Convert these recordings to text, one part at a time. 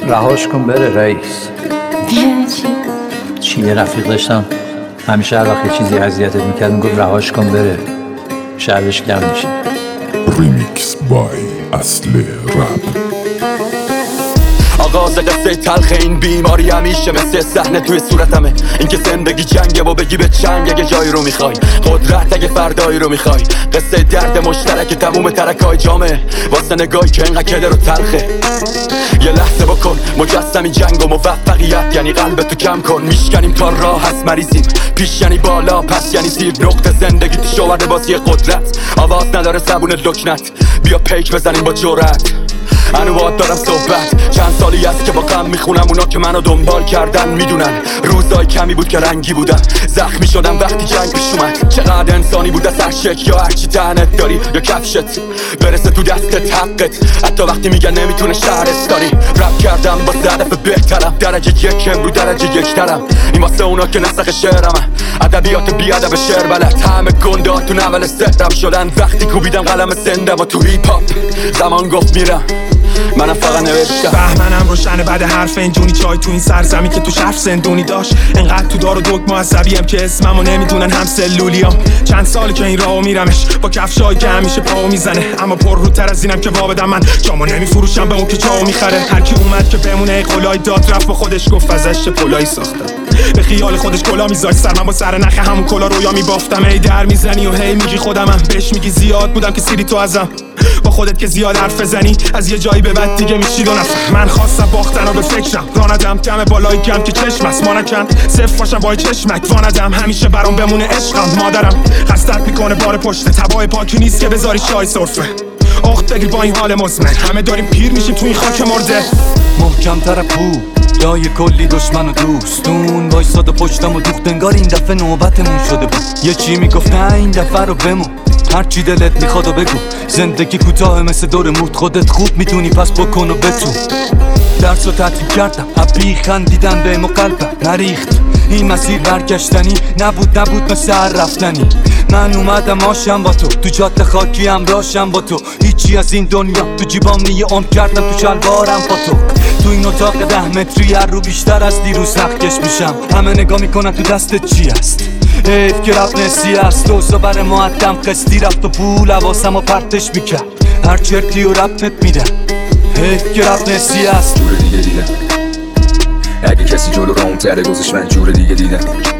رهاش کن بره رئیس. چی؟ یه رفیق داشتم همیشه هر وقت یه چیزی اذیتت میکرد میگفت رهاش کن بره، شرش گرم میشه. ریمیکس بای اصل رپ. آغاز قصه تلخ این بیماری همیشه مثل صحنه توی صورتمه. اینکه زندگی جنگه و بگی به چنگ اگه جایی رو میخوای، قدرت اگه فردایی رو میخوای. قصه درد مشترک تموم ترکای جامعه واسه نگاهی که اینقدر کدر و تلخه. یه لحظه بکن مجسمی جنگ و موفقیت یعنی قلبتو کم کن. میشکنیم تا راه هست مریضیم، پیش یعنی بالا پس یعنی زیر. نقطه زندگی تو شورده بازی قدرت، آواز نداره زبون لکنت. بیا پیک بزنیم با جرأت. انواد دارم صحبت، چند سالی است که با غم میخونم. اونا که منو دنبال کردن میدونن روزای کمی بود که رنگی بودم. زخمی شدم وقتی جنگ پیش اومد. چقدر انسانی بود از هر شک، یا هرچی تنت داری یا کفشت برسه تو دستت حقت. حتی وقتی میگن نمیتونه شهرت داری. رپ کردم با هدف بهترم، درجه یکم رو درجه یکترم. این واسه اونا که نسخ شعرمه، ادبیات بی ادب شعر بلد. همه گنده تو نول سهرم شدن وقتی کوبیدم قلم زنده و تو هیپ هاپ. زمان گفت میرم، منم فقط نوشتم. بهمنم روشنه بعد حرف این جونی چای تو این سرزمین که تو شرف زندونی داشت. انقدر تو دار و دک معصبیم که اسممو نمیدونن هم سلولیام. چند سالی که این راهو میرمش با کفشایی که همیشه پاو میزنه، اما پر روتر از اینم که وابدم. من جامو نمیفروشم به اون که جاو میخره. هر کی اومد که بمونه قلای داد رفت با خودش گفت ازش پلای ساختم. به خیال خودش کلا میذاشت سر، من با سر نخ همون کلا رویا میبافتم. ای در میزنی و هی میگی خودمم، بهش میگی زیاد بودم که سیری تو ازم. با خودت که زیاد حرف بزنی از یه جایی به بعد دیگه میشی دو نفر. من خواستم باختن رو به فکرم، راندم دم بالای کم که چشم است مانکن. صفر باشم با چشمک واندم، همیشه برام بمونه عشقم. مادرم خستت میکنه بار پشت، تبای پاکی نیست که بذاری شای سرفه. اخت بگیر با این حال مزمن، همه داریم پیر میشیم تو این خاک مرده. محکم تر پو لای کلی دشمن و دوستون وایساد و پشتم و دوخت. انگار این دفعه نوبتمون شده بود. یه چی میگفت نه این دفعه رو بمون، هرچی دلت میخواد و بگو. زندگی کوتاه مثل دور موت، خودت خوب میتونی پس بکن و بتون. درس رو تعطیل کردم، حبی خندیدن بهم و قلبم نریخت. این مسیر برگشتنی نبود مثل هر رفتنی. من اومدم آشم با تو جاده خاکی همراهشم با تو. هیچی از این دنیا تو جیبام نیه عمر کردم تو شلوارم با تو. تو این اتاق 10 متری هر رو بیشتر از دیروز نقکش میشم. همه نگاه میکنن تو دستت چی است. حیف که رفت نسی است، دوزا بر معدم قسطی رفت و پول حواسم و پرتش میکرد. هر چرتی و رپت میدم، حیف که رفت نسی است. جور دیگه دیدم اگه کسی جلو رام تره گذاشت، من جور دیگه دیدم.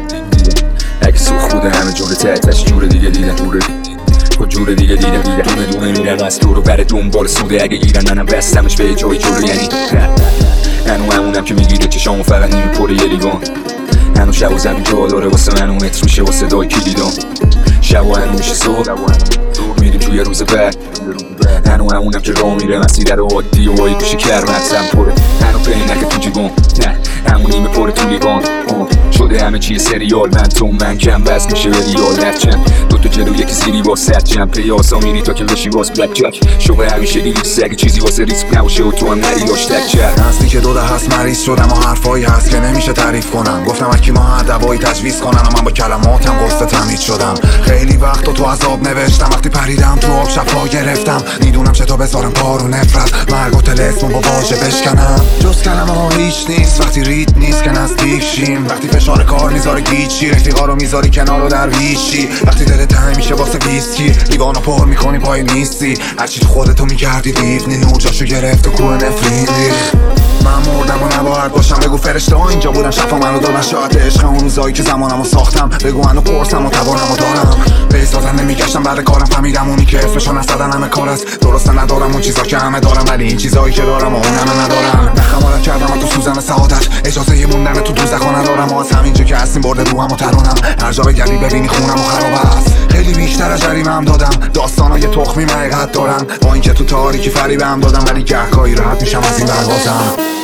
اگه سوخ بوده همه جور تحتش، جور دیگه دیدم. جور دیگه دیدم دونه دونه میرم از تو رو بره دنبال سوده. اگه گیرن منم بستمش به جای جور. یعنی هنو همونم که میگیره چشامو فقط نیمی پر یه لیوان. هنو شب و زمین جا داره واسه من و متر میشه واسه دای کلیدان. شب و هنو میشه صبح میریم توی روز بعد. هنو همونم که راه میره مسیر رو عادی و های گوشه کرمتم پره. هنو پی نکه تو جیبان، نه همون نیمه پر تو لیوان. شده همه چیه سریال، من تو من کم بس میشه به ریال. نفچم دوتا جلو یکی زیری واسه جمع پیاسا میری تا که بشی واس بلک جاک. شوقه همیشه دیلیست اگه چیزی واسه ریسک نباشه و تو هم نری داشتک کرد. هستی که دوده هست مریض شدم و حرفایی هست که نمیشه تعریف کنم. گفتم اکی ما هر دوایی تجویز کنن و من با کلماتم قصد تمهید شدم. خیلی وقت تو عذاب نوشتم، وقتی پریدم تو آب شفا گرفتم. میدونم چطور بذارم کارو نفرت، مرگ و تلسمون با واژه بشکنم. جز کلمه ها هیچ نیست وقتی ریت نیست که نزدیک شیم. وقتی فشار کار میذاره گیچی، رفیقا رو میذاری کنار و در ویشی. وقتی دلت تنگ میشه واسه ویسکی، لیوانو پر میکنی پای نیستی. هرچی تو خودتو میگردی دیوونی، نور جاشو گرفت و کوه نفرین ریخت. من مردم و نباید باشم، بگو فرشته ها اینجا بودن شفا منو دادن. شاید عشق اون روزایی که زمانمو ساختم، بگو منو قرصم و توانمو دارم. به سازن نمیگشتم بعد کارم، فهمیدم اونی که اسمشو نزدن همه کار است. درسته ندارم اون چیزا که همه دارم، ولی این چیزایی که دارم و اون همه ندارم. نخمارت کردم و تو سوزن سعادت، اجازه یه موندن تو دوزخو ندارم. و از همینجا که هستیم برده روحم و ترانم، هر جا بگردی ببینی خونم و خراب است. خیلی بیشتر از جریمه‌ام دادم، داستانای تخمی حقیقت دارن. با اینکه تو تاریکی فریبم دادم، ولی گهگاهی راحت میشم از این دروازم.